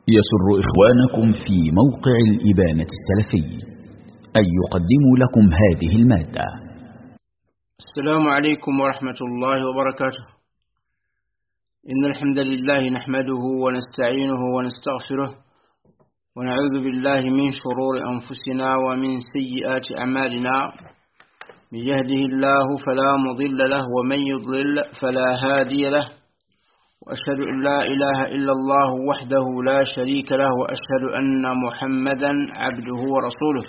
يسر إخوانكم في موقع الإبانة السلفي أن يقدموا لكم هذه المادة. السلام عليكم ورحمة الله وبركاته. إن الحمد لله نحمده ونستعينه ونستغفره ونعوذ بالله من شرور أنفسنا ومن سيئات أعمالنا. من يهده الله فلا مضل له ومن يضلل فلا هادي له، وأشهد أن لا إله إلا الله وحده لا شريك له، وأشهد أن محمدا عبده ورسوله.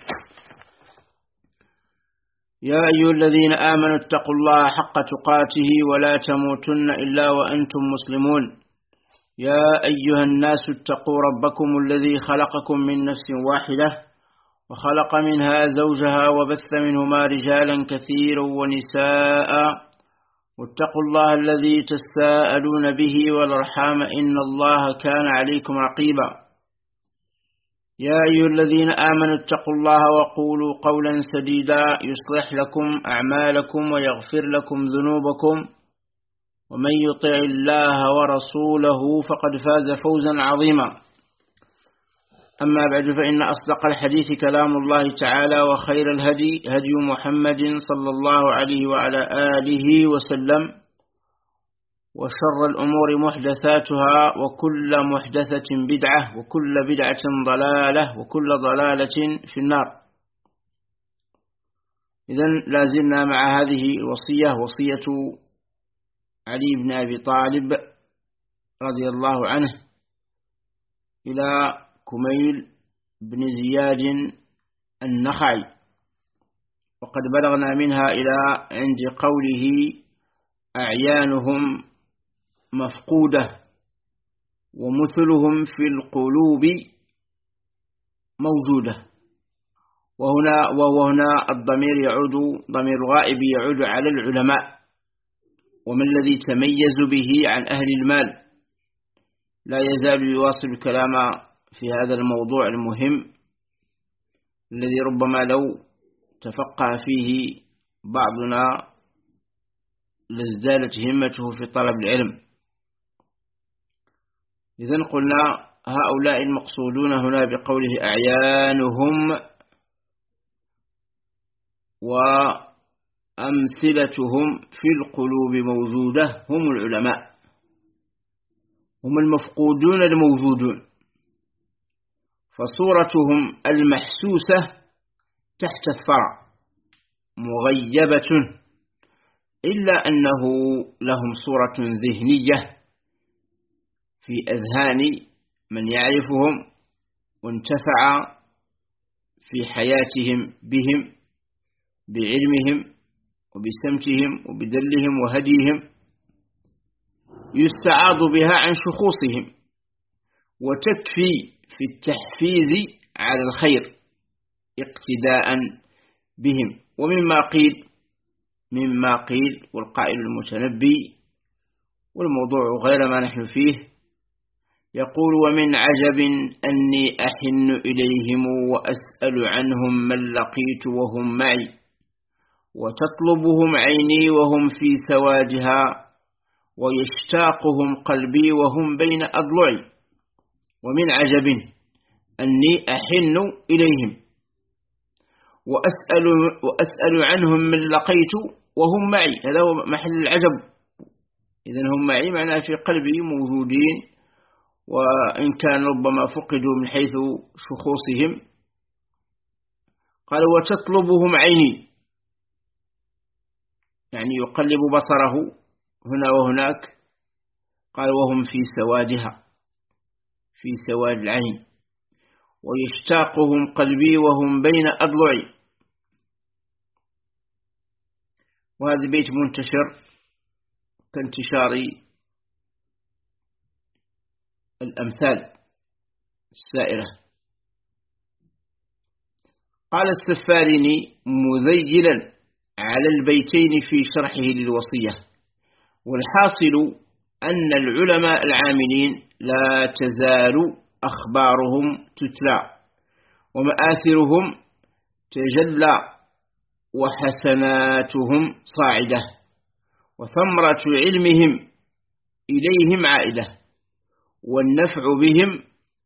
يا أيها الذين آمنوا اتقوا الله حق تقاته ولا تموتن إلا وأنتم مسلمون. يا أيها الناس اتقوا ربكم الذي خلقكم من نفس واحدة وخلق منها زوجها وبث منهما رجالا كثيرا ونساء، واتقوا الله الذي تساءلون به والأرحام إن الله كان عليكم رقيبا. يا أيها الذين آمنوا اتقوا الله وقولوا قولا سديدا يصلح لكم أعمالكم ويغفر لكم ذنوبكم، ومن يطع الله ورسوله فقد فاز فوزا عظيما. أما بعد، فإن أصدق الحديث كلام الله تعالى، وخير الهدي هدي محمد صلى الله عليه وعلى آله وسلم، وشر الأمور محدثاتها، وكل محدثة بدعة، وكل بدعة ضلالة، وكل ضلالة في النار. إذن لازلنا مع هذه الوصية، وصية علي بن أبي طالب رضي الله عنه إلى كميل بن زياد النخعي، وقد بلغنا منها إلى عند قوله أعيانهم مفقودة ومثلهم في القلوب موجودة. وهنا الضمير يعود، ضمير الغائب يعود على العلماء، ومن الذي تميز به عن أهل المال. لا يزال يواصل الكلام في هذا الموضوع المهم الذي ربما لو تفقه فيه بعضنا لازدادت همته في طلب العلم. إذن قلنا هؤلاء المقصودون هنا بقوله أعيانهم وأمثلتهم في القلوب موجودة هم العلماء، هم المفقودون الموجودون، فصورتهم المحسوسة تحت الثرى مغيبة، إلا أنه لهم صورة ذهنية في أذهان من يعرفهم وانتفع في حياتهم بهم بعلمهم وبسمتهم وبدلهم وهديهم، يستعاض بها عن شخوصهم، وتكفي في التحفيز على الخير اقتداء بهم. مما قيل والقائل المتنبي، والموضوع غير ما نحن فيه، يقول: ومن عجب أني أحن إليهم وأسأل عنهم من لقيت وهم معي، وتطلبهم عيني وهم في سوادها، ويشتاقهم قلبي وهم بين أضلعي. ومن عجب أني أحن إليهم وأسأل عنهم من لقيت وهم معي، هذا هو محل العجب. إذن هم معي معناه في قلبي موجودين، وإن كان ربما فقدوا من حيث شخوصهم. قال: وتطلبهم عيني، يعني يقلب بصره هنا وهناك. قال: وهم في سوادها، في سواد العين، ويشتاقهم قلبي وهم بين أضلعي. وهذا بيت منتشر كانتشار الأمثال السائرة. قال السفاريني مذيلا على البيتين في شرحه للوصية: والحاصل أن العلماء العاملين لا تزال أخبارهم تتلى، ومآثرهم تجلى، وحسناتهم صاعدة، وثمرة علمهم إليهم عائدة، والنفع بهم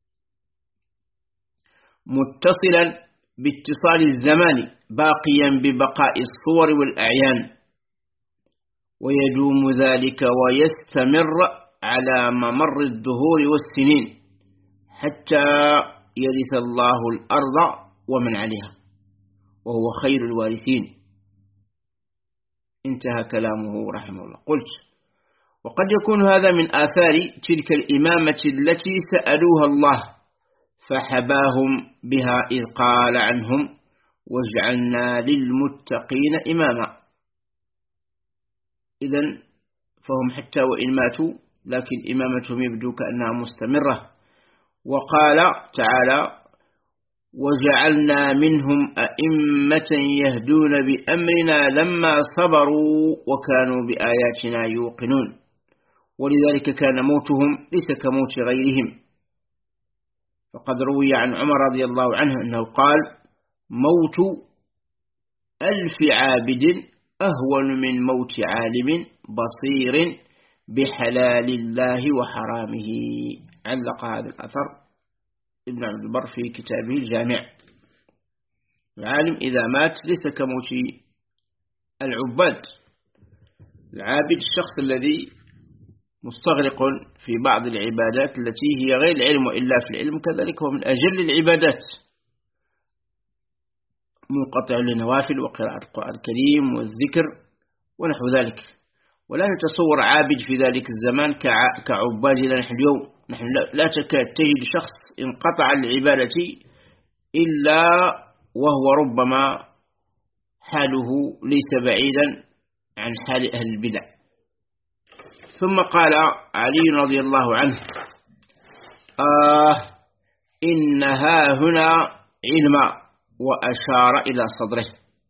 متصلا باتصال الزمان باقيا ببقاء الصور والأعيان، ويدوم ذلك ويستمر على ممر الدهور والسنين حتى يرث الله الأرض ومن عليها وهو خير الوارثين. انتهى كلامه رحمه الله. قلت: وقد يكون هذا من آثار تلك الإمامة التي سألوها الله فحباهم بها إذ قال عنهم: واجعلنا للمتقين إماما. إذن فهم حتى وإن ماتوا لكن إمامتهم يبدو كأنها مستمرة. وقال تعالى: وجعلنا منهم أئمة يهدون بأمرنا لما صبروا وكانوا بآياتنا يوقنون. ولذلك كان موتهم ليس كموت غيرهم، فقد روي عن عمر رضي الله عنه أنه قال: موت 1000 عابد أهون من موت عالم بصير بحلال الله وحرامه. علق هذا الأثر ابن عبد البر في كتابه الجامع. العالم إذا مات ليس كموت العباد. العابد الشخص الذي مستغرق في بعض العبادات التي هي غير العلم وإلا في العلم، كذلك هو من أجل العبادات، منقطع للنوافل وقراءة القرآن الكريم والذكر ونحو ذلك. ولا نتصور عابد في ذلك الزمان كعبادنا نحن اليوم. نحن لا تكاد تجد شخص انقطع العبادة إلا وهو ربما حاله ليس بعيدا عن حال أهل البدع. ثم قال علي رضي الله عنه: إنها هنا علما، وأشار إلى صدره.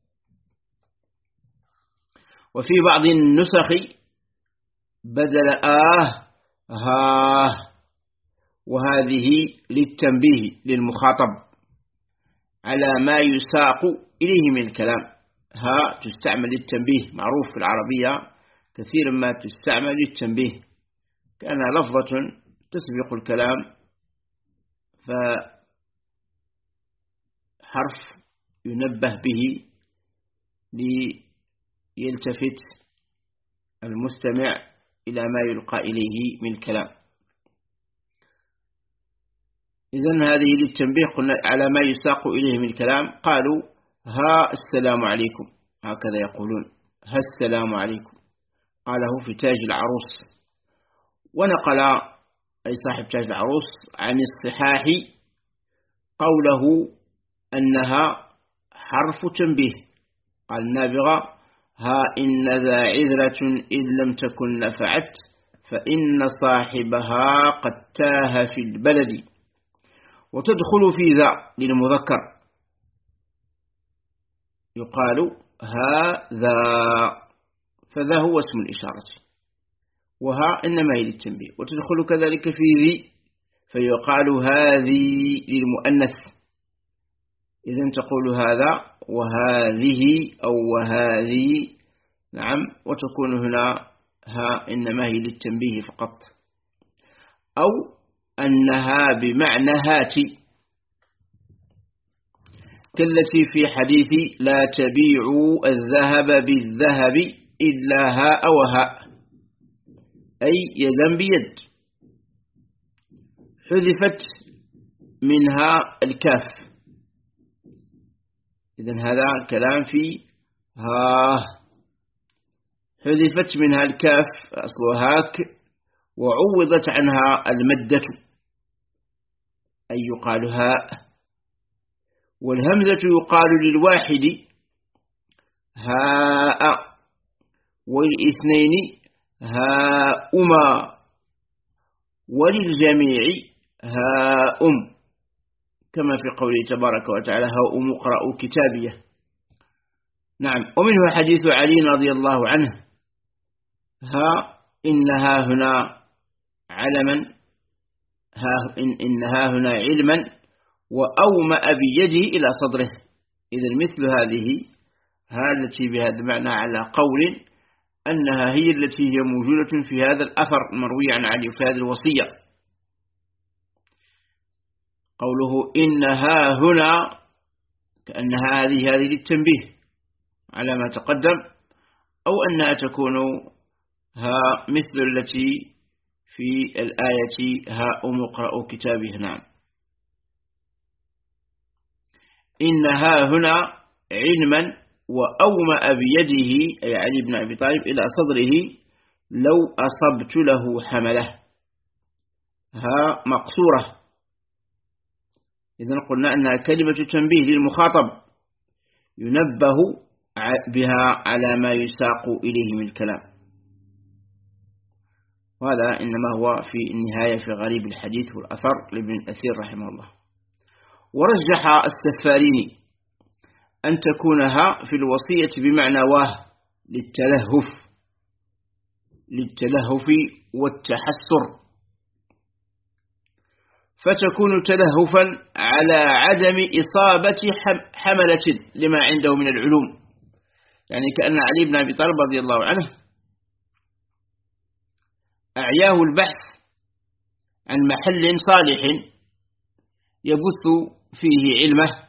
وفي بعض النسخ بدل وهذه للتنبيه للمخاطب على ما يساق إليه من الكلام. تستعمل للتنبيه، معروف في العربية كثيرا ما تستعمل للتنبيه كأنها لفظة تسبق الكلام، فحرف ينبه به ليلتفت المستمع إلى ما يلقى إليه من الكلام. إذن هذه للتنبيه قلنا على ما يساق إليه من الكلام. قالوا: السلام عليكم، هكذا يقولون، السلام عليكم. قاله في تاج العروس. ونقل أي صاحب تاج العروس عن الصحاح قوله أنها حرف تنبيه. قال النابغة: إن ذا عذرة إن لم تكن نفعت، فإن صاحبها قد تاه في البلد. وتدخل في ذا للمذكر، يقال هذا، فذا هو اسم الإشارة، إنما هي للتنبيه. وتدخل كذلك في ذي، فيقال هذه للمؤنث، إذن تقول هذا وهذه أو وهذه. نعم. وتكون هنا إنما هي للتنبيه فقط، أو أنها بمعنى هاتي، كالتي في حديث لا تبيعوا الذهب بالذهب إلا هاء وهاء، أي يدا بيد، حذفت منها الكاف. إذن هذا الكلام في حذفت منها الكاف أصلها هاك، وعوضت عنها المدة، أي يقال هاء. والهمزة يقال للواحد هاء، والاثنين هاؤما، وللجميع هاؤم، كما في قوله تبارك وتعالى: هاؤم اقرأوا كتابيه. نعم. ومنه حديث علي رضي الله عنه: إنها هنا علما، إنها هنا علما، وأومأ بيده إلى صدره. إذن مثل هذه التي بهذا المعنى على قول أنها هي التي هي موجودة في هذا الأثر المروي عن علي في هذه الوصية. قوله إنها هنا كأنها هذه للتنبيه على ما تقدم، أو أنها تكون ها مثل التي في الآية ها اقرأوا كتابه. نعم، إنها هنا علما وأومأ بيده أي علي بن أبي طالب إلى صدره لو أصبت له حمله، ها مقصورة. إذن قلنا أنها كلمة تنبيه للمخاطب ينبه بها على ما يساق إليه من الكلام، وهذا إنما هو في النهاية في غريب الحديث والأثر لابن الأثير رحمه الله. ورجح السفاريني أن تكونها في الوصية بمعنى واه للتلهف والتحسر، فتكون تلهفا على عدم إصابة حملة لما عنده من العلوم، يعني كأن علي بن أبي طالب رضي الله عنه أعياه البحث عن محل صالح يبث فيه علمه،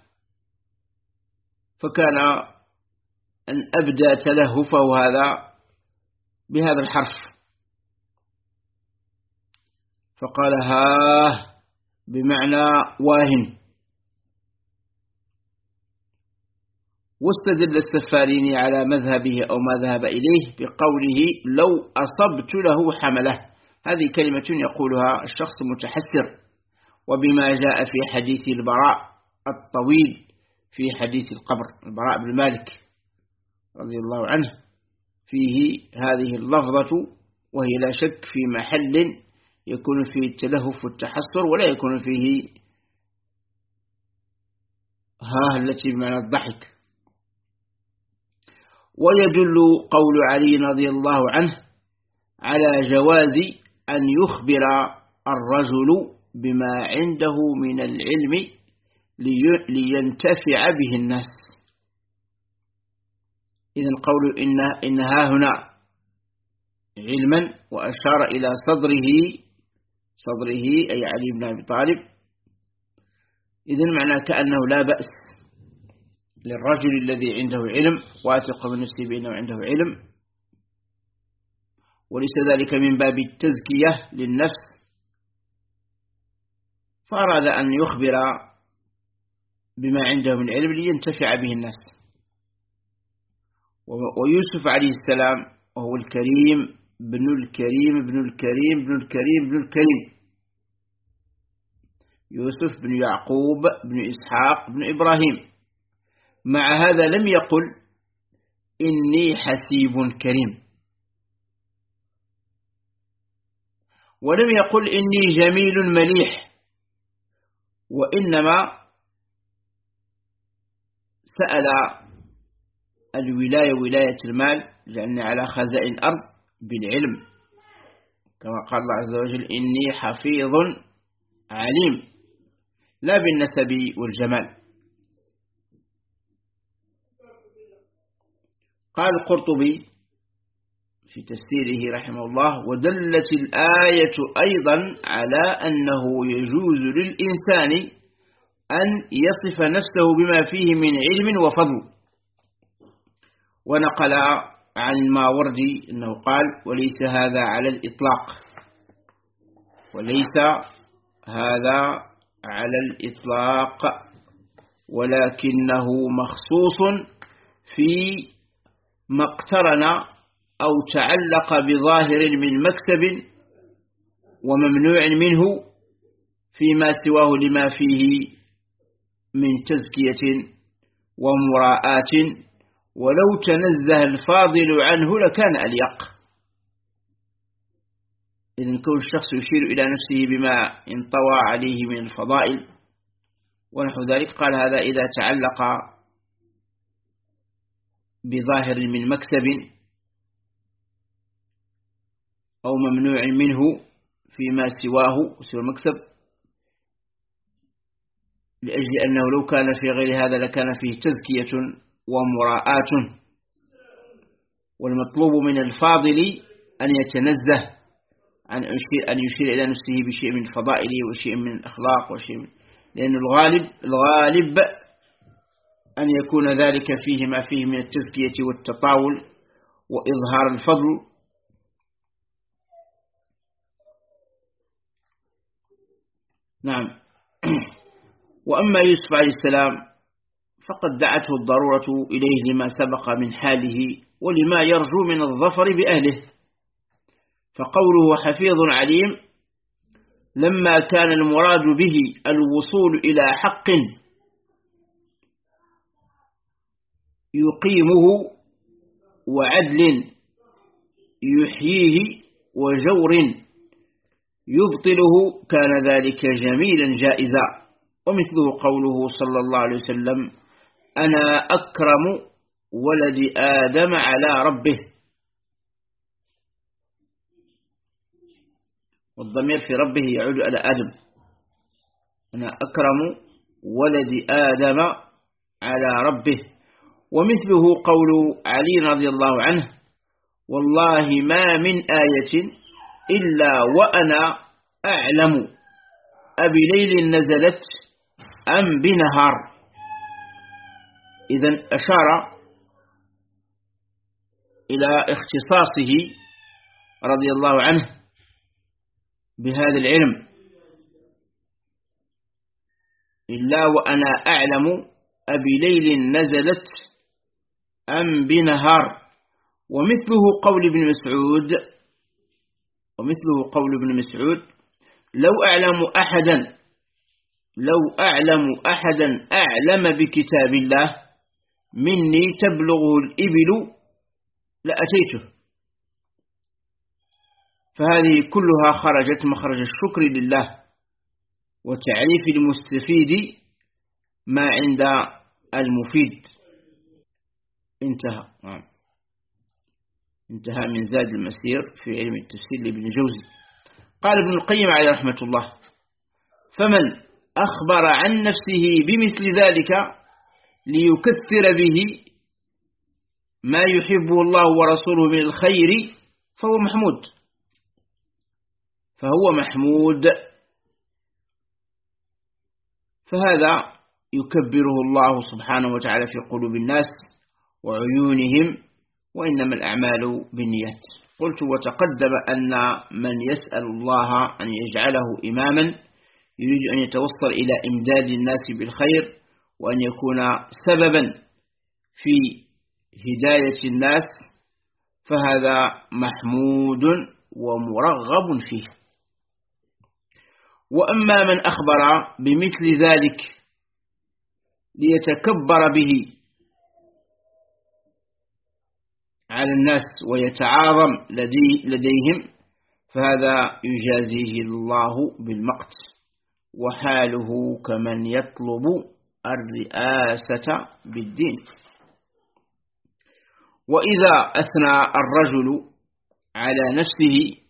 فكان أن أبدى تلهفه هذا بهذا الحرف، فقال ها بمعنى واهن. واستدل السفاريني على مذهبه أو ما ذهب إليه بقوله لو أصبت له حمله، هذه كلمة يقولها الشخص المتحسر، وبما جاء في حديث البراء الطويل في حديث القبر، البراء بن مالك رضي الله عنه، فيه هذه اللفظة، وهي لا شك في محل يكون فيه التلهف والتحسر، ولا يكون فيه التي بمعنى الضحك. ويدل قول علي رضي الله عنه على جواز أن يخبر الرجل بما عنده من العلم لينتفع به الناس. إذن قول إنها هنا علما، وأشار إلى صدره أي علي بن أبي طالب. إذن معنى كأنه لا بأس للرجل الذي عنده علم واثق من نفسه بأنه عنده علم، وليس ذلك من باب التزكية للنفس، فأراد أن يخبر بما عنده من علم لينتفع به الناس. ويوسف عليه السلام وهو الكريم بن الكريم بن الكريم بن الكريم بن الكريم، يوسف بن يعقوب بن إسحاق بن إبراهيم، مع هذا لم يقل إني حسيب كريم، ولم يقل إني جميل مليح، وإنما سأل الولاية ولاية المال، لأن على خزائن الأرض بالعلم، كما قال الله عز وجل إني حفيظ عليم، لا بالنسب والجمال. قال القرطبي في تفسيره رحمه الله: ودلت الآية أيضا على أنه يجوز للإنسان أن يصف نفسه بما فيه من علم وفضل. ونقل عن الماوردي أنه قال: وليس هذا على الإطلاق، وليس هذا على الإطلاق، ولكنه مخصوص في ما اقترن أو تعلق بظاهر من مكسب وممنوع منه فيما سواه لما فيه من تزكية ومراءات، ولو تنزه الفاضل عنه لكان أليق. إذن كون الشخص يشير إلى نفسه بما انطوى عليه من الفضائل ونحو ذلك، قال هذا إذا تعلق بظاهر من مكسب أو ممنوع منه فيما سوى المكسب، لأجل أنه لو كان في غير هذا لكان فيه تزكية ومراءات. والمطلوب من الفاضل أن يتنزه أن يشير إلى نفسه بشيء من الفضائل وشيء من الأخلاق وشيء من، لأن الغالب أن يكون ذلك فيه ما فيه من التزكية والتطاول وإظهار الفضل. نعم. وأما يوسف عليه السلام فقد دعته الضرورة إليه لما سبق من حاله ولما يرجو من الظفر بأهله، فقوله حفيظ عليم لما كان المراد به الوصول إلى حق يقيمه وعدل يحييه وجور يبطله كان ذلك جميلا جائزا. ومثله قوله صلى الله عليه وسلم أنا أكرم ولد آدم على ربه، والضمير في ربه يعود على آدم. أنا أكرم ولد آدم على ربه. ومثله قول علي رضي الله عنه والله ما من آية إلا وأنا أعلم أبليل نزلت أم بنهار. إذن أشار إلى اختصاصه رضي الله عنه بهذا العلم، إلا وأنا أعلم أبليل نزلت أم بنهار. ومثله قول ابن مسعود لو أعلم أحدا أعلم بكتاب الله مني تبلغه الإبل لأتيته. فهذه كلها خرجت مخرج الشكر لله وتعريف المستفيد ما عند المفيد. انتهى من زاد المسير في علم التفسير لابن جوزي. قال ابن القيم عليه رحمة الله فمن أخبر عن نفسه بمثل ذلك ليكثر به ما يحبه الله ورسوله من الخير فهو محمود، فهذا يكبره الله سبحانه وتعالى في قلوب الناس وعيونهم، وإنما الأعمال بالنيات. قلت وتقدم أن من يسأل الله أن يجعله إماما يريد أن يتوصل إلى إمداد الناس بالخير وأن يكون سببا في هداية الناس، فهذا محمود ومرغب فيه. وأما من أخبر بمثل ذلك ليتكبر به على الناس ويتعاظم لديهم فهذا يجازيه الله بالمقت، وحاله كمن يطلب الرئاسة بالدين. وإذا أثنى الرجل على نفسه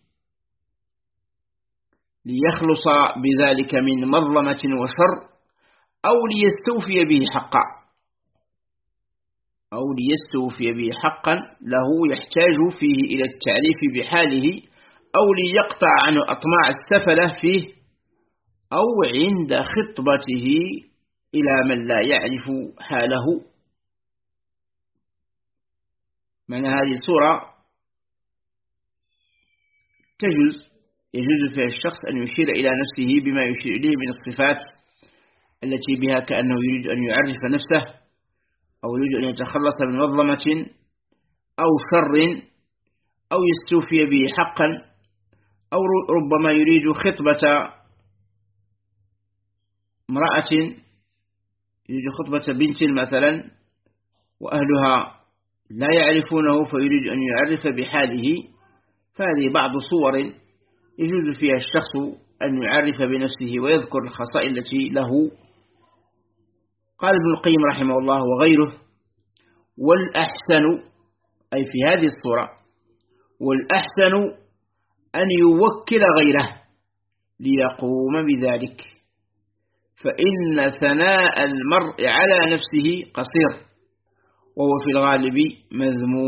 ليخلص بذلك من مظلمة وشر أو ليستوفي به حقا له يحتاج فيه إلى التعريف بحاله، أو ليقطع عنه أطماع السفلة فيه، أو عند خطبته إلى من لا يعرف حاله. معنى هذه الصورة يجوز فيها الشخص أن يشير إلى نفسه بما يشير إليه من الصفات التي بها كأنه يريد أن يعرف نفسه، أو يريد أن يتخلص من مظلمة أو شر، أو يستوفي به حقا، أو ربما يريد خطبة امرأة، يريد خطبة بنت مثلا وأهلها لا يعرفونه فيريد أن يعرف بحاله. فهذه بعض صور يجوز فيها الشخص أن يعرف بنفسه ويذكر الخصائص التي له. قال ابن القيم رحمه الله وغيره والأحسن، أي في هذه الصورة، والأحسن أن يوكل غيره ليقوم بذلك، فإن ثناء المرء على نفسه قصير، وهو في الغالب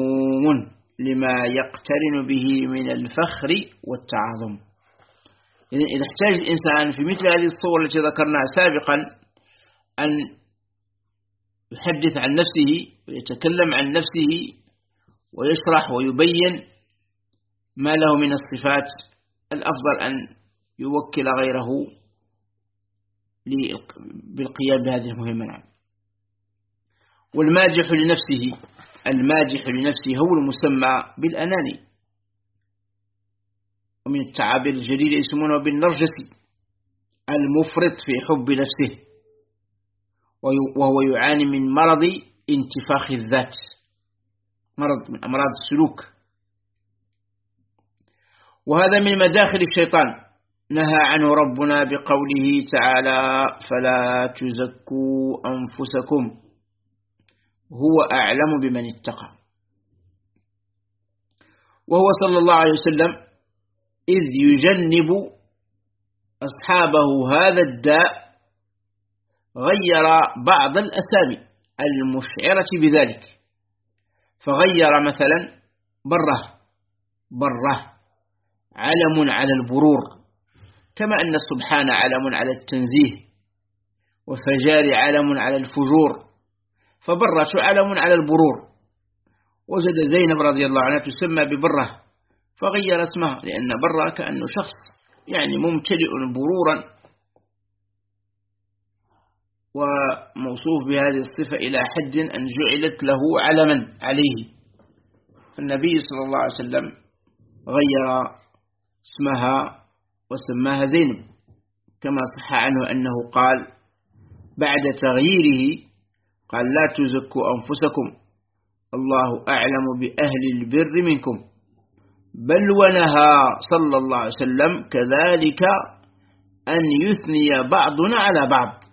مذموم لما يقترن به من الفخر والتعظم. إذا احتاج الإنسان في مثل هذه الصور التي ذكرناها سابقا أن يحدث عن نفسه ويتكلم عن نفسه ويشرح ويبين ما له من الصفات، الأفضل أن يوكل غيره بالقيام بهذه المهمة. نعم. والماجح لنفسه، الماجح لنفسه هو المسمى بالأناني، ومن التعابير الجديدة يسمونه بالنرجسي، المفرط في حب نفسه، وهو يعاني من مرض انتفاخ الذات، مرض من أمراض السلوك، وهذا من مداخل الشيطان نهى عنه ربنا بقوله تعالى: فلا تزكوا أنفسكم هو أعلم بمن اتقى. وهو صلى الله عليه وسلم إذ يجنب أصحابه هذا الداء غير بعض الأسامي المشعرة بذلك، فغير مثلا بره علم على البرور، كما أن السبحان علم على التنزيه، وفجار علم على الفجور، فبرة علم على البرور. وجد زينب رضي الله عنها تسمى ببرة فغير اسمها، لأن برة كأنه شخص يعني ممتلئ برورا وموصوف بهذه الصفة إلى حد أن جعلت له علما عليه. فالنبي صلى الله عليه وسلم غير اسمها وسماها زينب، كما صح عنه أنه قال بعد تغييره قال: لا تزكوا أنفسكم الله أعلم بأهل البر منكم، بل ونهى صلى الله عليه وسلم كذلك أن يثني بعضنا على بعض،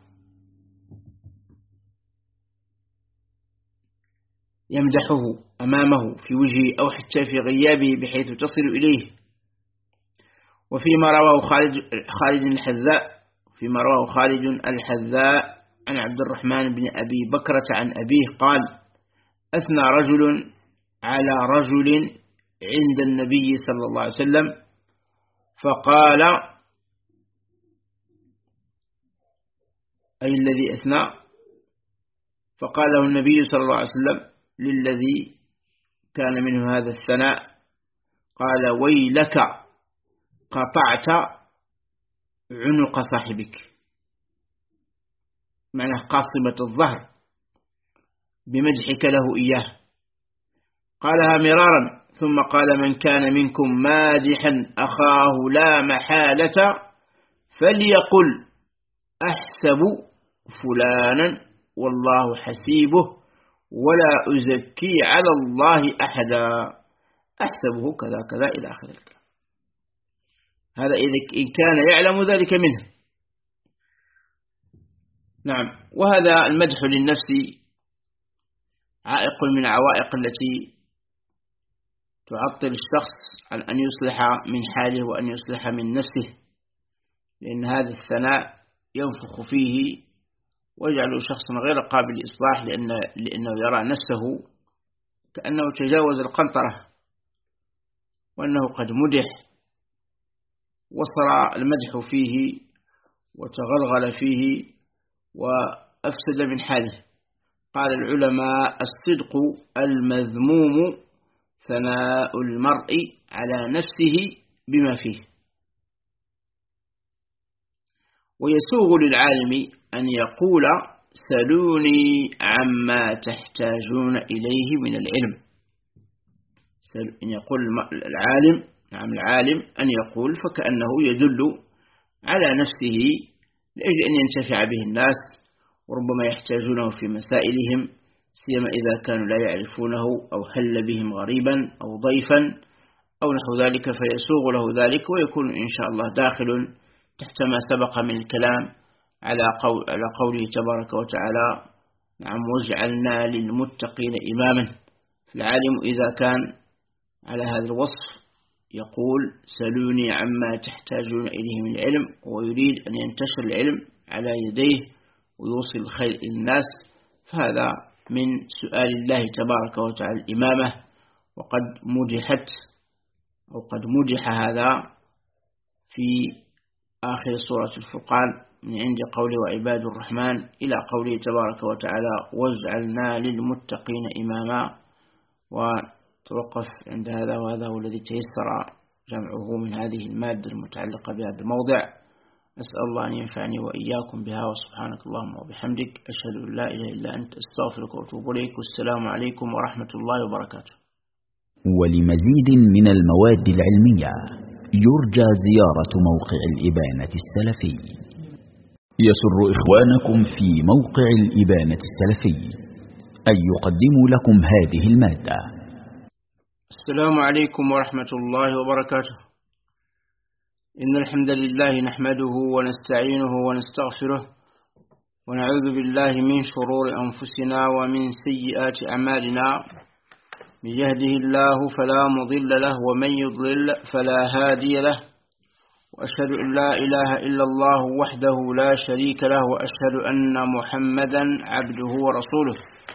يمدحه أمامه في وجهه أو حتى في غيابه بحيث تصل إليه. وفيما رواه خالد الحذاء، فيما رواه خالد الحذاء عن عبد الرحمن بن أبي بكرة عن أبيه قال: أثنى رجل على رجل عند النبي صلى الله عليه وسلم، فقال: أي الذي أثنى؟ فقال له النبي صلى الله عليه وسلم للذي كان منه هذا الثناء، قال: ويلك قطعت عنق صاحبك، معناه قاصمة الظهر بمدحك له إياه. قالها مرارا، ثم قال: من كان منكم مادحا أخاه لا محالة فليقل أحسب فلانا والله حسيبه ولا أزكي على الله أحدا، أحسبه كذا كذا إلى آخر الكلام. هذا إن كان يعلم ذلك منه. نعم. وهذا المدح للنفس عائق من عوائق التي تعطل الشخص عن أن يصلح من حاله وأن يصلح من نفسه، لأن هذا الثناء ينفخ فيه ويجعله شخصا غير قابل للإصلاح، لأنه يرى نفسه كأنه تجاوز القنطرة وأنه قد مدح، وصر المدح فيه وتغلغل فيه وأفسد من حاله. قال العلماء: الصدق المذموم ثناء المرء على نفسه بما فيه. ويسوغ للعالم أن يقول: سلوني عما تحتاجون إليه من العلم. أن يقول العالم، نعم العالم أن يقول، فكأنه يدل على نفسه لأجل أن ينتفع به الناس، وربما يحتاجونه في مسائلهم، سيما إذا كانوا لا يعرفونه أو هل بهم غريبا أو ضيفا أو نحو ذلك، فيسوغ له ذلك، ويكون إن شاء الله داخل تحت ما سبق من الكلام على قوله تبارك وتعالى: نعم واجعلنا للمتقين إماما. فالعالم إذا كان على هذا الوصف يقول: سلوني عما تحتاجون إليه من العلم، ويريد أن ينتشر العلم على يديه ويوصل الخير إلى الناس، فهذا من سؤال الله تبارك وتعالى الإمامة. وقد مدح هذا في آخر سورة الفرقان من عند قوله وعباد الرحمن إلى قوله تبارك وتعالى واجعلنا للمتقين إماما، وتوقف عند هذا، وهذا هو الذي تيسر جمعه من هذه المادة المتعلقة بهذا الموضع. أسأل الله أن ينفعني وإياكم بها، وسبحانك اللهم وبحمدك أشهد أن لا إله إلا أنت أستغفرك وأتوب إليك، والسلام عليكم ورحمة الله وبركاته. ولمزيد من المواد العلمية يرجى زيارة موقع الإبانة السلفي. يسر إخوانكم في موقع الإبانة السلفي أن يقدموا لكم هذه المادة. السلام عليكم ورحمة الله وبركاته. إن الحمد لله نحمده ونستعينه ونستغفره، ونعوذ بالله من شرور أنفسنا ومن سيئات أعمالنا. من يهده الله فلا مضل له، ومن يضلل فلا هادي له، وأشهد أن لا إله إلا الله وحده لا شريك له، وأشهد أن محمدا عبده ورسوله.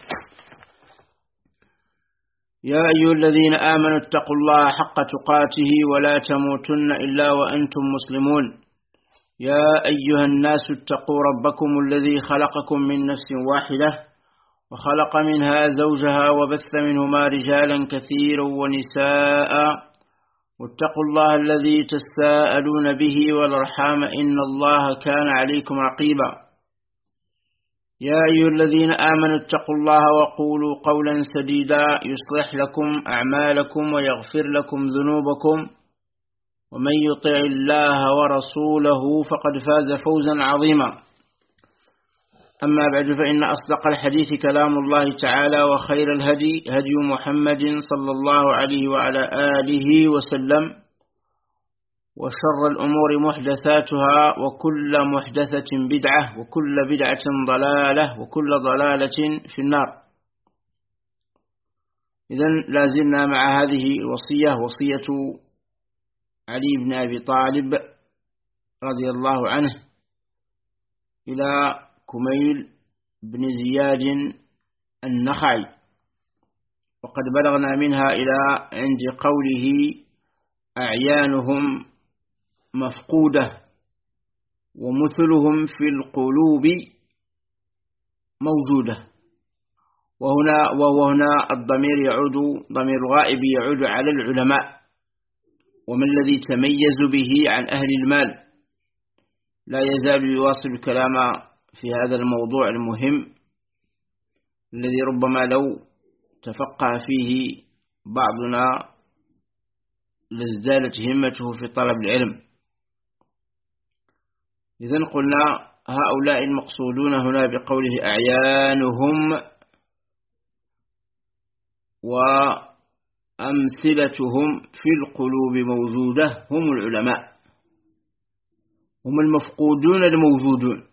يا أيها الذين آمنوا اتقوا الله حق تقاته ولا تموتن إلا وأنتم مسلمون. يا أيها الناس اتقوا ربكم الذي خلقكم من نفس واحدة، وخلق منها زوجها، وبث منهما رجالا كثيرا ونساء، واتقوا الله الذي تساءلون به والأرحام إن الله كان عليكم رقيبا. يا أيها الذين آمنوا اتقوا الله وقولوا قولا سديدا يصلح لكم أعمالكم ويغفر لكم ذنوبكم، ومن يطع الله ورسوله فقد فاز فوزا عظيما. أما بعد، فإن أصدق الحديث كلام الله تعالى، وخير الهدي هدي محمد صلى الله عليه وعلى آله وسلم، وشر الأمور محدثاتها، وكل محدثة بدعة، وكل بدعة ضلالة، وكل ضلالة في النار. إذن لازلنا مع هذه الوصية، وصية علي بن أبي طالب رضي الله عنه إلى كميل بن زياد النخعي، وقد بلغنا منها إلى عند قوله أعيانهم مفقودة ومثلهم في القلوب موجودة. وهنا الضمير يعود، ضمير الغائب يعود على العلماء، ومن الذي تميز به عن أهل المال. لا يزال يواصل الكلام في هذا الموضوع المهم الذي ربما لو تفقه فيه بعضنا لازدادت همته في طلب العلم. إذن قلنا هؤلاء المقصودون هنا بقوله أعيانهم وأمثلتهم في القلوب موجودة هم العلماء، هم المفقودون الموجودون،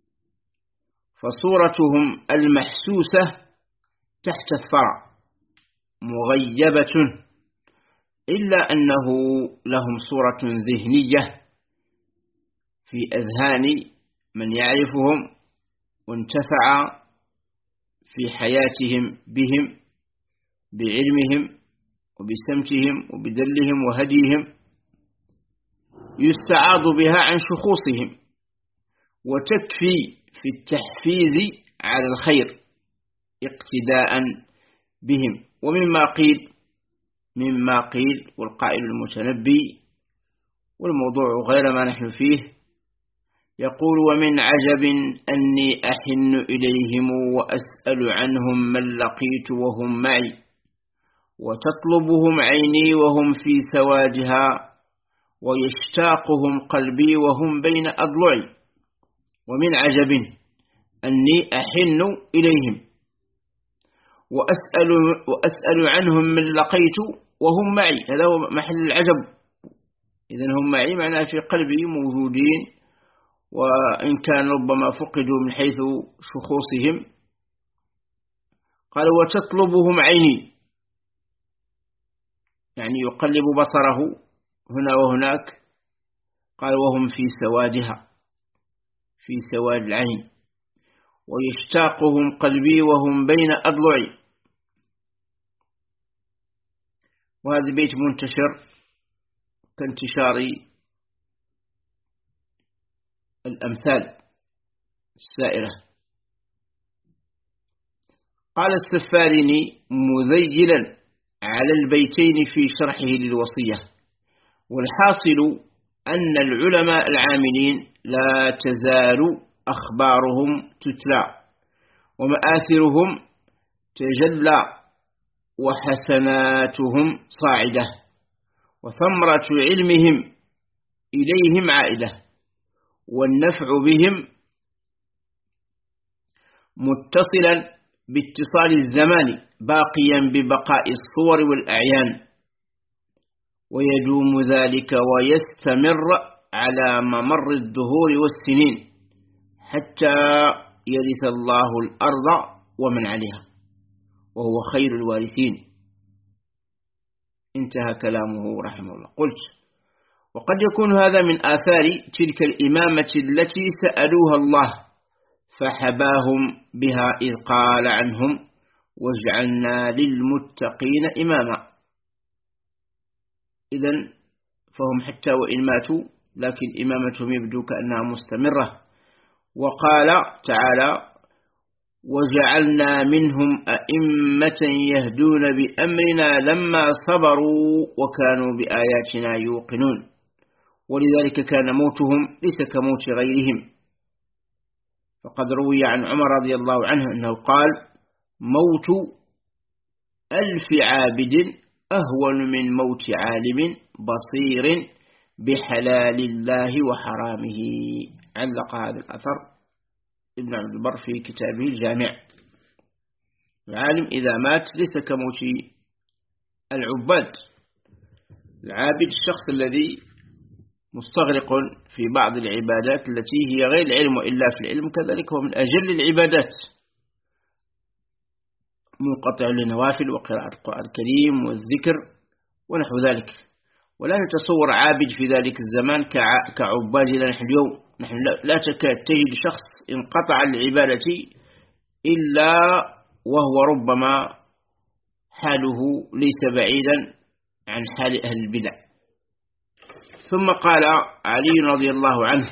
فصورتهم المحسوسة تحت الثرى مغيبة، إلا أنه لهم صورة ذهنية في أذهان من يعرفهم وانتفع في حياتهم بهم بعلمهم وبسمتهم وبدلهم وهديهم، يستعاض بها عن شخوصهم، وتكفي في التحفيز على الخير اقتداء بهم. مما قيل والقائل المتنبي، والموضوع غير ما نحن فيه، يقول ومن عجب أني أحن إليهم وأسأل عنهم من لقيت وهم معي، وتطلبهم عيني وهم في سوادها، ويشتاقهم قلبي وهم بين أضلعي. ومن عجب أني أحن إليهم وأسأل عنهم من لقيت وهم معي، هذا هو محل العجب. إذن هم معي معناه في قلبي موجودين، وإن كان ربما فقدوا من حيث شخوصهم. قال وتطلبهم عيني، يعني يقلب بصره هنا وهناك. قال وهم في سوادها، في سواد العين، ويشتاقهم قلبي وهم بين أضلعي. وهذا بيت منتشر كانتشار الأمثال السائرة. قال السفاريني مذيلا على البيتين في شرحه للوصية: والحاصل أن العلماء العاملين لا تزال أخبارهم تتلى ومآثرهم تجلى وحسناتهم صاعدة وثمرة علمهم إليهم عائدة والنفع بهم متصلا باتصال الزمان باقيا ببقاء الصور والأعيان، ويدوم ذلك ويستمر على ممر الدهور والسنين حتى يرث الله الأرض ومن عليها وهو خير الوارثين. انتهى كلامه رحمه الله. قلت: وقد يكون هذا من آثار تلك الإمامة التي سألوها الله فحباهم بها إذ قال عنهم: واجعلنا للمتقين إماما. إذن فهم حتى وإن ماتوا لكن إمامتهم يبدو كأنها مستمرة. وقال تعالى: وجعلنا منهم أئمة يهدون بأمرنا لما صبروا وكانوا بآياتنا يوقنون. ولذلك كان موتهم ليس كموت غيرهم، فقد روي عن عمر رضي الله عنه أنه قال: موت 1000 عابد أهون من موت عالم بصير بحلال الله وحرامه. علق هذا الأثر ابن عبد البر في كتابه الجامع. العالم إذا مات ليس كموت العباد. العابد الشخص الذي مستغرق في بعض العبادات التي هي غير العلم إلا في العلم، كذلك هو من أجل العبادات، منقطع للنوافل وقراءة القرآن الكريم والذكر ونحو ذلك. ولا نتصور عابد في ذلك الزمان كعبادنا نحن اليوم. نحن لا تكاد تجد شخص انقطع العبادة إلا وهو ربما حاله ليس بعيدا عن حال أهل البدع. ثم قال علي رضي الله عنه: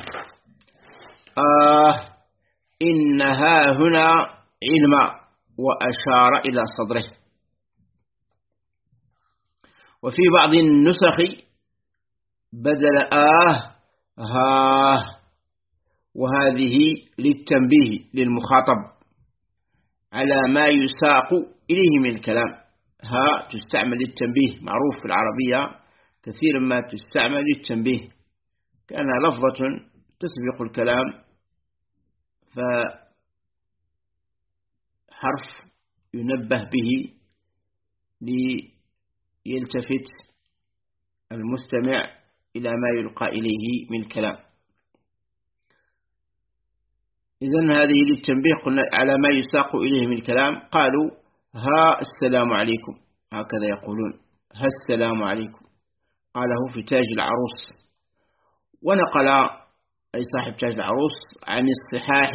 إنها هنا علما، وأشار إلى صدره. وفي بعض النسخ بدل وهذه للتنبيه للمخاطب على ما يساق إليه من الكلام. تستعمل للتنبيه، معروف في العربية كثيرا ما تستعمل للتنبيه كأنها لفظة تسبق الكلام، فحرف ينبه به ليلتفت المستمع إلى ما يلقى إليه من الكلام. إذن هذه للتنبيه قلنا على ما يساق إليه من الكلام. قالوا: السلام عليكم، هكذا يقولون: السلام عليكم. قاله في تاج العروس. ونقل أي صاحب تاج العروس عن الصحاح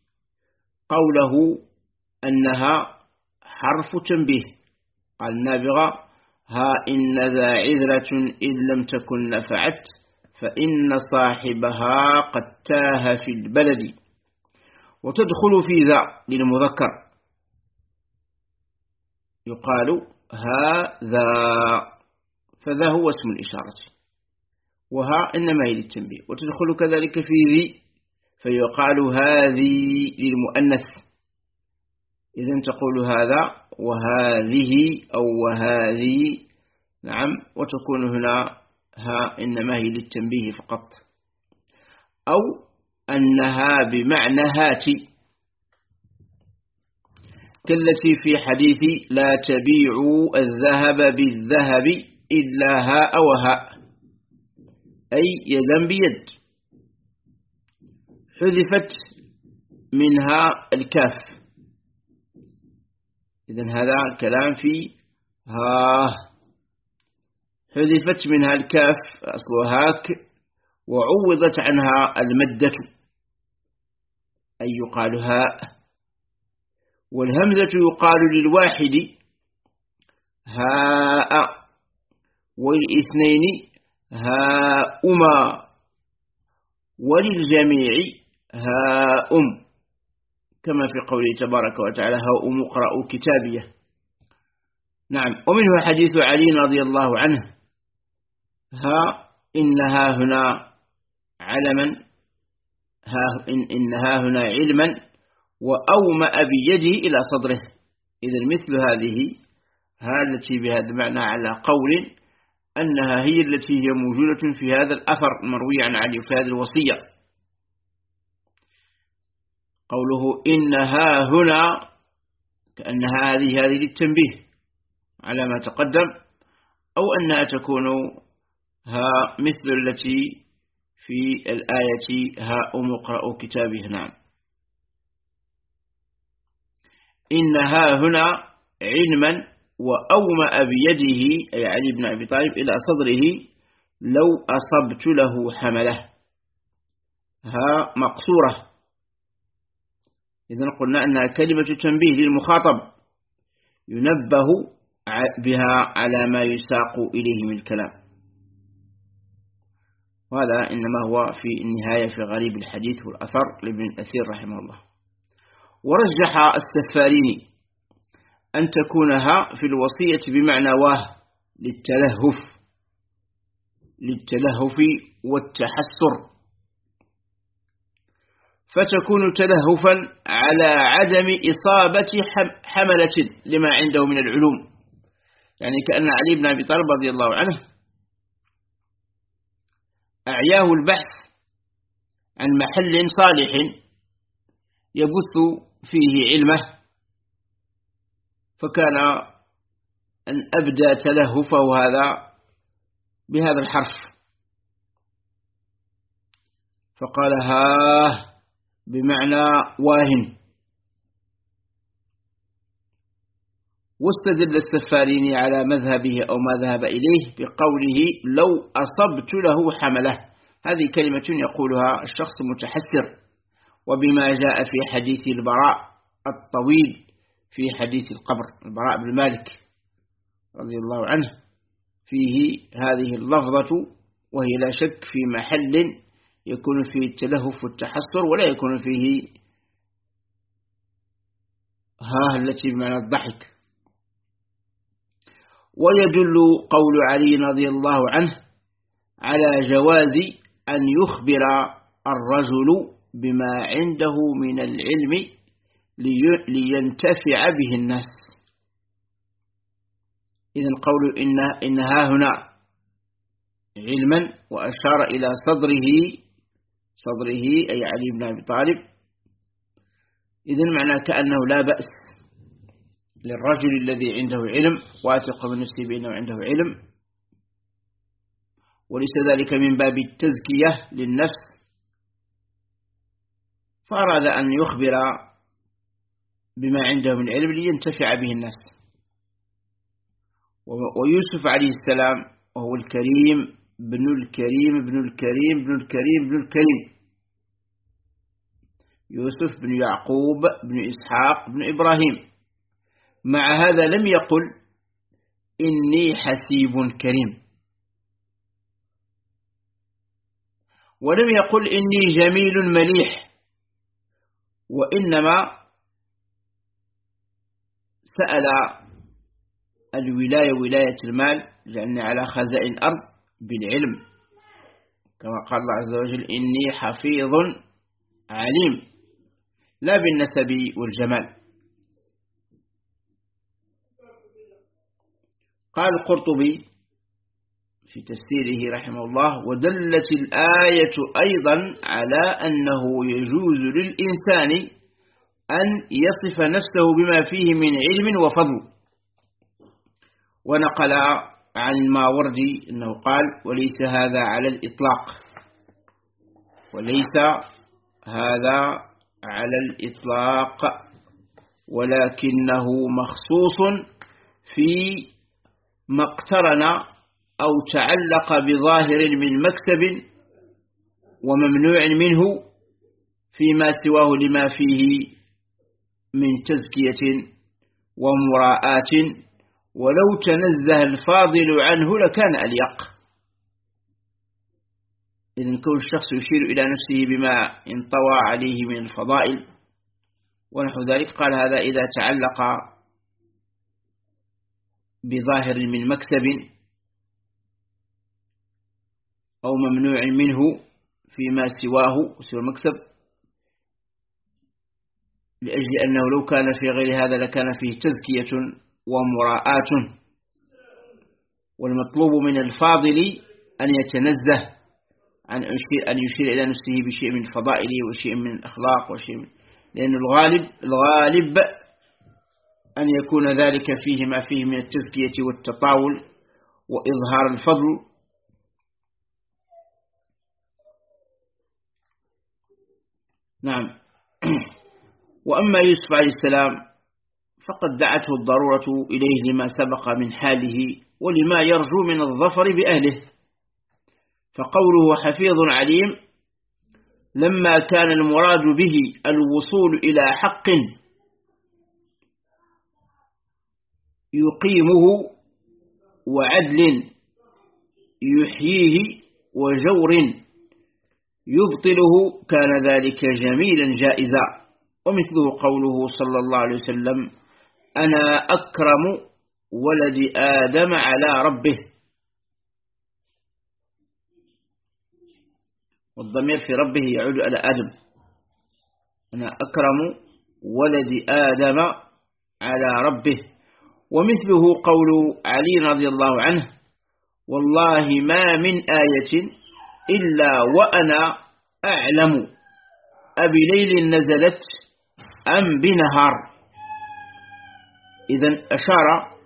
قوله أنها حرف تنبيه. قال النابغة: إن ذا عذرة إن لم تكن نفعت فإن صاحبها قد تاه في البلد. وتدخل في ذا للمذكر، يقال هذا، فذا هو اسم الإشارة، إنما هي للتنبيه. وتدخل كذلك في ذي فيقال هذه للمؤنث، إذن تقول هذا وهذه أو وهذه. نعم. وتكون هنا إنما هي للتنبيه فقط، أو أنها بمعنى هاتي، كالتي في حديث لا تبيعوا الذهب بالذهب إلا هاء وهاء، أي يدا بيد، حذفت منها الكاف. إذن هذا الكلام في حذفت منها الكاف أصلها هاك، وعوضت عنها المدة أي يقال هاء. والهمزة يقال للواحد هاء، والاثنين هاؤما، وللجميع هاؤم، كما في قوله تبارك وتعالى هاؤم اقرأوا كتابيه. نعم. ومنه حديث علي رضي الله عنه إنها هنا علما، إنها هنا علما وأومأ بيده إلى صدره. إذن مثل هذه التي بهذا المعنى على قول أنها هي التي هي موجودة في هذا الأثر المروي عن علي في هذه الوصية. قوله إنها هنا كأنها هذه للتنبيه على ما تقدم، أو أنها تكون مثل التي في الآية هاؤم اقرأوا كتابه. نعم. إنها هنا علما وأومأ بيده أي علي بن أبي طالب إلى صدره لو أصبت له حمله. مقصورة. إذن قلنا أنها كلمة تنبيه للمخاطب ينبه بها على ما يساق إليه من الكلام. وهذا إنما هو في النهاية في غريب الحديث والأثر لابن الأثير رحمه الله. ورجح السفاريني أن تكونها في الوصية بمعنى للتلهف والتحسر، فتكون تلهفا على عدم إصابة حملة لما عنده من العلوم. يعني كأن علي بن أبي طالب رضي الله عنه أعياه البحث عن محل صالح يبث فيه علمه، فكان أن أبدى تلهفه هذا بهذا الحرف، فقال بمعنى واهن. واستدل السفاريني على مذهبه أو ما ذهب إليه بقوله لو أصبت له حمله. هذه كلمة يقولها الشخص المتحسر، وبما جاء في حديث البراء الطويل في حديث القبر، البراء بن مالك رضي الله عنه، فيه هذه اللفظة، وهي لا شك في محل يكون فيه التلهف والتحسر، ولا يكون فيه التي بمعنى الضحك. ويدل قول علي رضي الله عنه على جواز أن يخبر الرجل بما عنده من العلم لينتفع به الناس. إذن قول إنها هنا علما، وأشار إلى صدره أي علي بن أبي طالب. إذن معنى كأنه لا بأس للرجل الذي عنده علم واثق من نفسه بأنه عنده علم، وليس ذلك من باب التزكية للنفس، فأراد أن يخبر بما عنده من علم لينتفع به الناس. ويوسف عليه السلام وهو الكريم بن الكريم بن الكريم بن الكريم بن الكريم، يوسف بن يعقوب بن إسحاق بن إبراهيم، مع هذا لم يقل إني حسيب كريم، ولم يقل إني جميل مليح، وإنما سأل الولاية ولاية المال، لأن على خزائن الأرض بالعلم، كما قال الله عز وجل إني حفيظ عليم، لا بالنسب والجمال. قال القرطبي في تفسيره رحمه الله: ودلت الآية أيضا على أنه يجوز للإنسان أن يصف نفسه بما فيه من علم وفضل. ونقل عن الماوردي أنه قال: وليس هذا على الإطلاق، وليس هذا على الإطلاق، ولكنه مخصوص في ما اقترن أو تعلق بظاهر من مكسب وممنوع منه فيما سواه لما فيه من تزكية ومراءات، ولو تنزه الفاضل عنه لكان أليق. إذن كون الشخص يشير إلى نفسه بما انطوى عليه من الفضائل ونحو ذلك، قال هذا إذا تعلق بظاهر من مكسب أو ممنوع منه فيما سوى المكسب، لأجل أنه لو كان في غير هذا لكان فيه تزكية ومراءة. والمطلوب من الفاضل أن يتنزه عن أن يشير إلى نفسه بشيء من الفضائل وشيء من الأخلاق لأن الغالب أن يكون ذلك فيه ما فيه من التزكية والتطاول وإظهار الفضل. نعم. وأما يوسف عليه السلام فقد دعته الضرورة إليه لما سبق من حاله ولما يرجو من الظفر بأهله، فقوله حفيظ عليم لما كان المراد به الوصول إلى حق يقيمه وعدل يحييه وجور يبطله كان ذلك جميلا جائزا. ومثله قوله صلى الله عليه وسلم أنا أكرم ولد آدم على ربه، والضمير في ربه يعود على آدم. أنا أكرم ولد آدم على ربه. ومثله قول علي رضي الله عنه والله ما من آية إلا وأنا أعلم أبليل نزلت أم بنهار. إذن أشار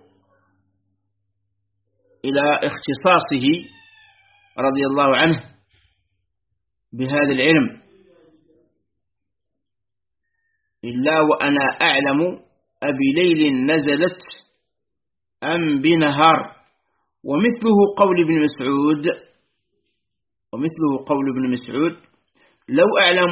إلى اختصاصه رضي الله عنه بهذا العلم، إلا وأنا أعلم أبليل نزلت أم بنهار. ومثله قول ابن مسعود لو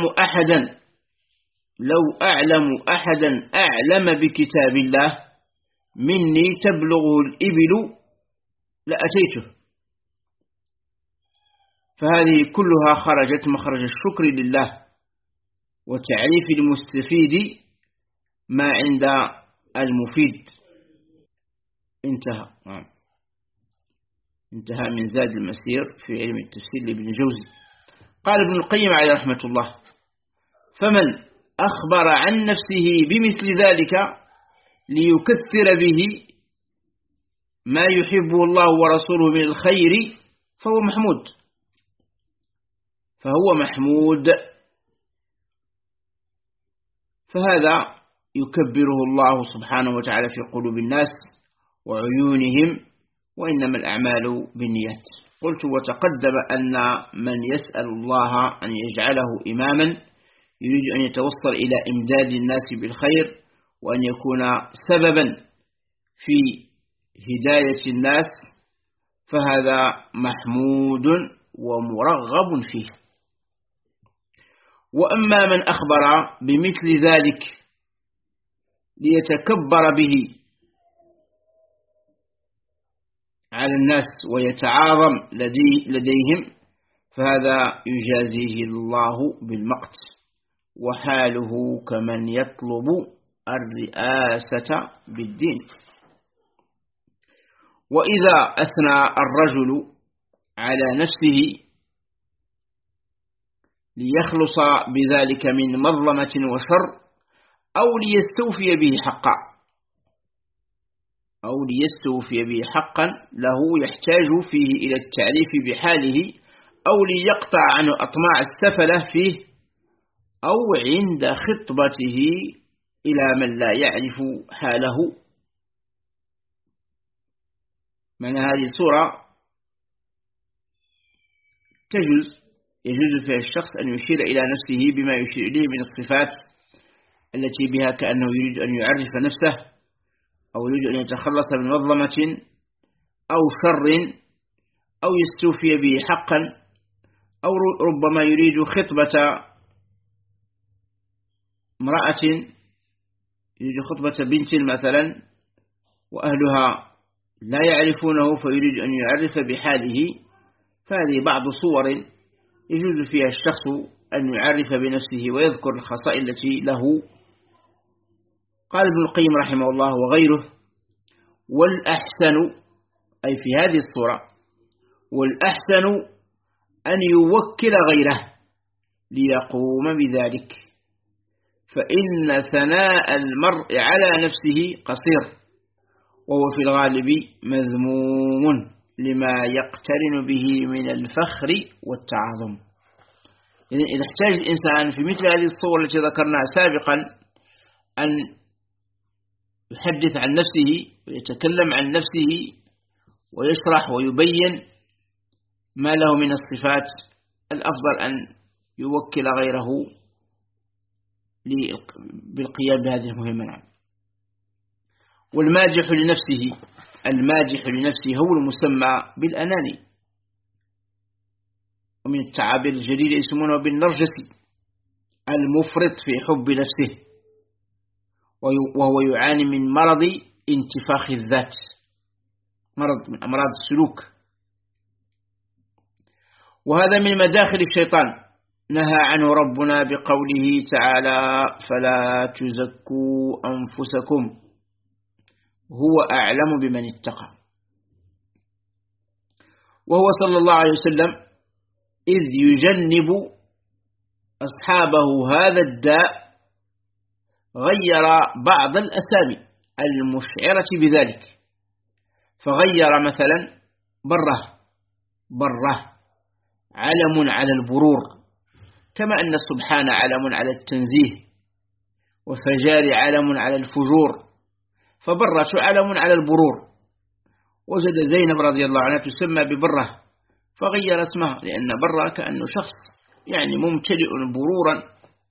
أعلم أحدا أعلم بكتاب الله مني تبلغه الإبل لأتيته. فهذه كلها خرجت مخرج الشكر لله وتعريف المستفيد ما عند المفيد. انتهى من زاد المسير في علم التفسير لابن جوزي. قال ابن القيم عليه رحمة الله فمن أخبر عن نفسه بمثل ذلك ليكثر به ما يحبه الله ورسوله من الخير فهو محمود، فهذا يكبره الله سبحانه وتعالى في قلوب الناس وعيونهم، وإنما الأعمال بالنيات. قلت وتقدم أن من يسأل الله أن يجعله إماما يريد أن يتوصل إلى إمداد الناس بالخير وأن يكون سببا في هداية الناس، فهذا محمود ومرغب فيه. وأما من أخبر بمثل ذلك ليتكبر به على الناس ويتعاظم لديهم فهذا يجازيه الله بالمقت، وحاله كمن يطلب الرئاسة بالدين. وإذا أثنى الرجل على نفسه ليخلص بذلك من مظلمة وشر أو ليستوفي به حقا له يحتاج فيه إلى التعريف بحاله، أو ليقطع عنه أطماع السفلة فيه، أو عند خطبته إلى من لا يعرف حاله. من هذه الصورة يجوز فيها الشخص أن يشير إلى نفسه بما يشير إليه من الصفات التي بها كأنه يريد أن يعرف نفسه، أو يريد أن يتخلص من مظلمة أو شر، أو يستوفي به حقا، أو ربما يريد خطبة امرأة، يريد خطبة بنت مثلا وأهلها لا يعرفونه فيريد أن يعرف بحاله. فهذه بعض صور يجوز فيها الشخص أن يعرف بنفسه ويذكر الخصائص التي له. قال ابن القيم رحمه الله وغيره: والأحسن، أي في هذه الصورة، والأحسن أن يوكل غيره ليقوم بذلك، فإن ثناء المرء على نفسه قصير، وهو في الغالب مذموم لما يقترن به من الفخر والتعاظم. إذا احتاج الإنسان في مثل هذه الصور التي ذكرناها سابقا أن يحدث عن نفسه ويتكلم عن نفسه ويشرح ويبين ما له من الصفات، الأفضل أن يوكل غيره بالقيام بهذه المهمة. نعم. والماجح لنفسه، الماجح لنفسه هو المسمى بالأناني، ومن التعابير الجديدة يسمونه بالنرجسي، المفرط في حب نفسه، وهو يعاني من مرض انتفاخ الذات، مرض من أمراض السلوك، وهذا من مداخل الشيطان نهى عنه ربنا بقوله تعالى: فلا تزكوا أنفسكم هو أعلم بمن اتقى. وهو صلى الله عليه وسلم إذ يجنب أصحابه هذا الداء غير بعض الأسامي المشعرة بذلك، فغير مثلا بره علم على البرور، كما أن السبحان علم على التنزيه، وفجار علم على الفجور، فبرة علم على البرور. وجد زينب رضي الله عنها تسمى ببرة فغير اسمها، لأن برة كأنه شخص يعني ممتلئ برورا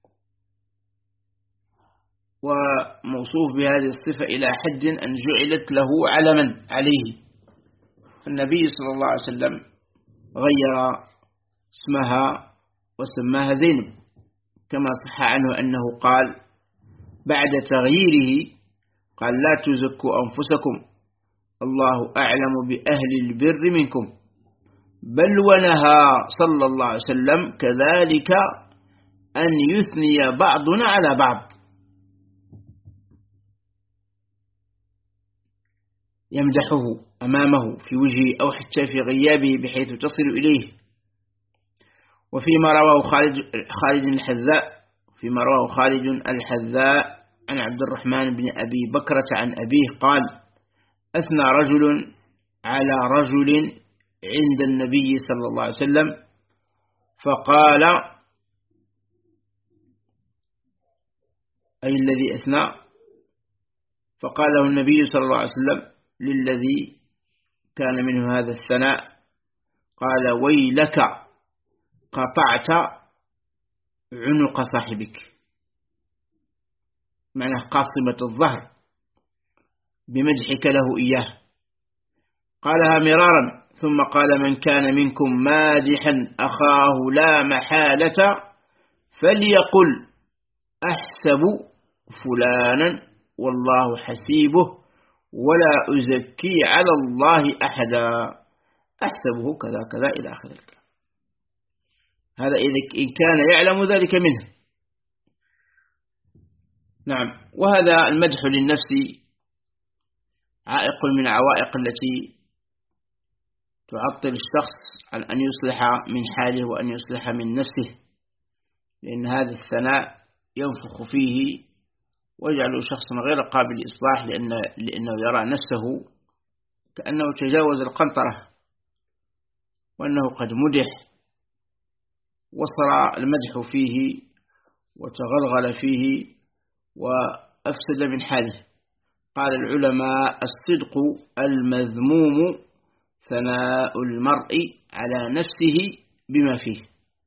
وموصوف بهذه الصفة إلى حد أن جعلت له علما عليه. النبي صلى الله عليه وسلم غير اسمها وسماها زينب، كما صح عنه أنه قال بعد تغييره قال: لا تزكوا أنفسكم الله أعلم بأهل البر منكم، بل ونهى صلى الله عليه وسلم كذلك أن يثني بعضنا على بعض، يمدحه أمامه في وجهه أو حتى في غيابه بحيث تصل إليه. وفيما رواه خالد الحذاء عن عبد الرحمن بن أبي بكرة عن أبيه قال: أثنى رجل على رجل عند النبي صلى الله عليه وسلم، فقال، أي الذي أثنى، فقال له النبي صلى الله عليه وسلم للذي كان منه هذا الثناء، قال: ويلك قطعت عنق صاحبك، معناه قاصمة الظهر بمدحك له إياه. قالها مرارا، ثم قال: من كان منكم مادحا أخاه لا محالة فليقل أحسب فلانا والله حسيبه ولا أزكي على الله أحدا، أحسبه كذا كذا إلى آخر الكلام. هذا إن كان يعلم ذلك منه. نعم. وهذا المدح للنفس عائق من عوائق التي تعطل الشخص عن أن يصلح من حاله وأن يصلح من نفسه، لأن هذا الثناء ينفخ فيه ويجعله شخصا غير قابل للإصلاح، لأنه يرى نفسه كأنه تجاوز القنطرة وأنه قد مدح، وصر المدح فيه وتغلغل فيه وأفسد من حاله. قال العلماء: الصدق المذموم ثناء المرء على نفسه بما فيه.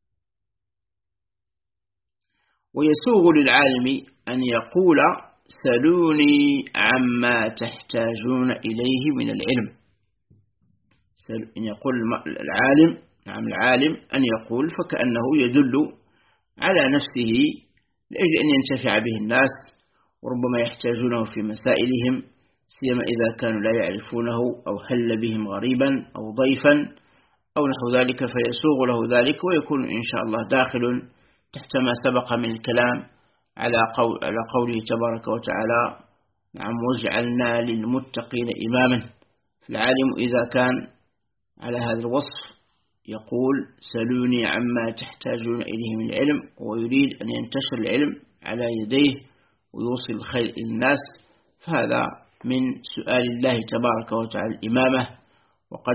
ويسوغ للعالم أن يقول: سلوني عما تحتاجون إليه من العلم. أن يقول العالم أن يقول، فكأنه يدل على نفسه لأجل أن ينتفع به الناس، وربما يحتاجونه في مسائلهم، سيما إذا كانوا لا يعرفونه أو حل بهم غريبا أو ضيفا أو نحو ذلك فيسوغ له ذلك، ويكون إن شاء الله داخل تحت ما سبق من الكلام على قوله تبارك وتعالى: نعم وجعلنا للمتقين إماما. فالعالم إذا كان على هذا الوصف يقول: سلوني عما تحتاجون إليه من العلم، ويريد أن ينتشر العلم على يديه ويوصل الخير إلى الناس، فهذا من سؤال الله تبارك وتعالى الإمامة. وقد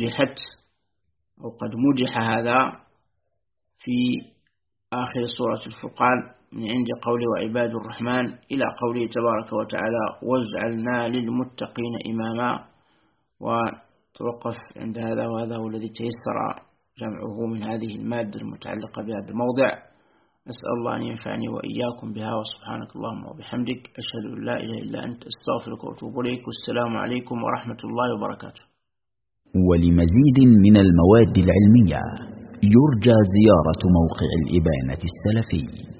مدح هذا في آخر سورة الفرقان من عند قوله: وعباد الرحمن، إلى قوله تبارك وتعالى: وجعلنا للمتقين إماما. وتوقف عند هذا، وهذا هو الذي تيسر جمعه من هذه المادة المتعلقة بهذا الموضع. أسأل الله أن ينفعني وإياكم بها، وسبحانك اللهم وبحمدك، أشهد أن لا إله إلا أنت، أستغفرك وأتوب إليك، والسلام عليكم ورحمة الله وبركاته. ولمزيد من المواد العلمية يرجى زيارة موقع الإبانة السلفي.